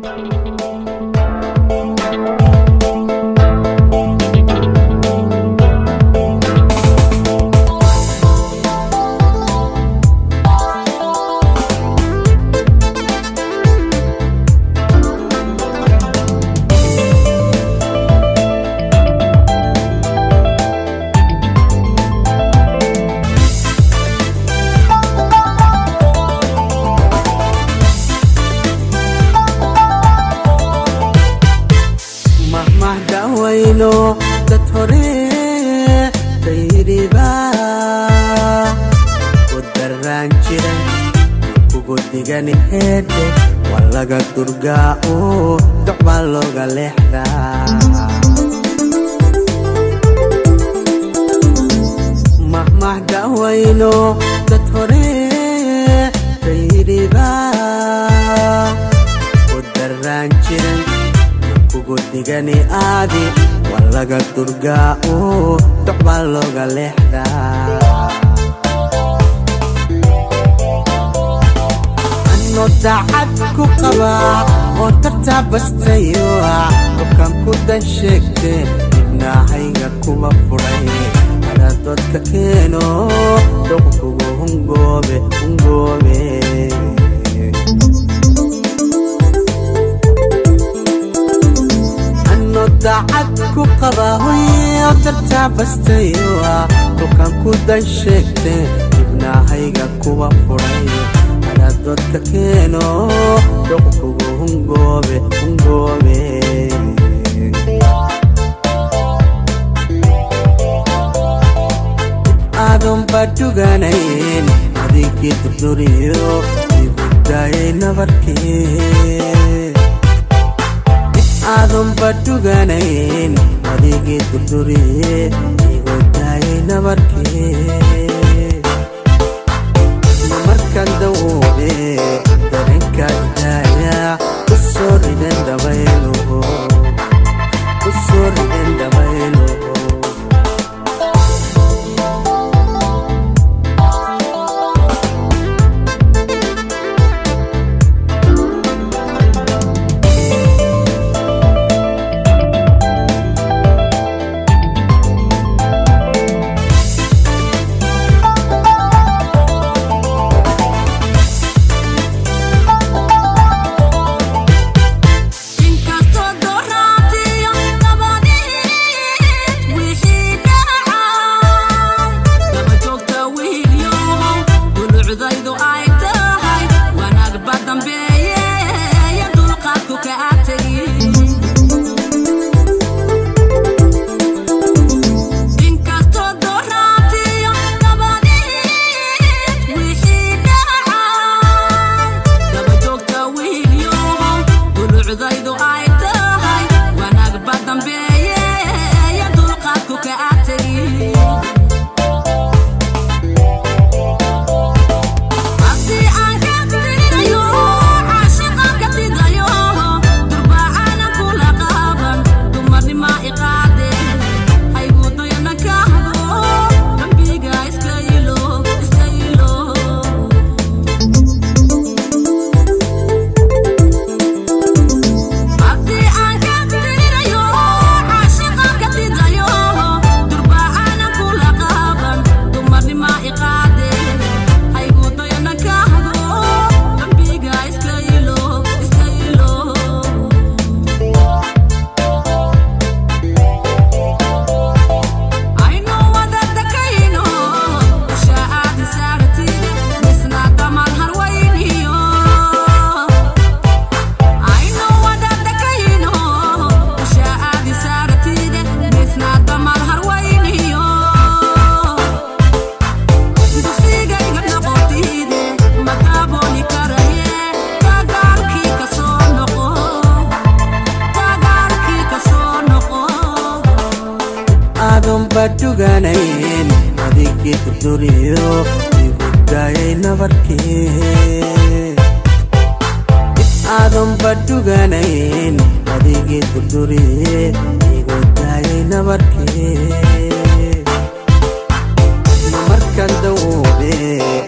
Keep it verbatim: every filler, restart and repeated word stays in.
وينو تطهري تيريبا ودران جيران كوكو ديغاني هيدي واللغا ترقاو دعبا لوغا لحدا مهما داوينو تطهري تيريبا ودران جيران Digani adi walaga turgao tokbalo galehda Anno taad ku qaba oo tartabastayo kan ku dan sheegte ibnahayga kuma furay ana dadka keeno doqku hungobe hungobe دعتكو قضاوي وترتعبستيوا وكان كودان شكتي ابنا هيغا كوا فري على دوتك كينو دوكو هنغوبي هنغوبي آدم باتوغانين هديكي تردوريو يبداي نبركي Adum patuganain adigi tuturi igotai namarke namarkan dawobe tarinka daya usori denda baylo usori denda baylo Patuganain adigi tuturiyo ibudai nabarke Adam patuganain adigi tuturiyo ibudai nabarke namarkan dawobe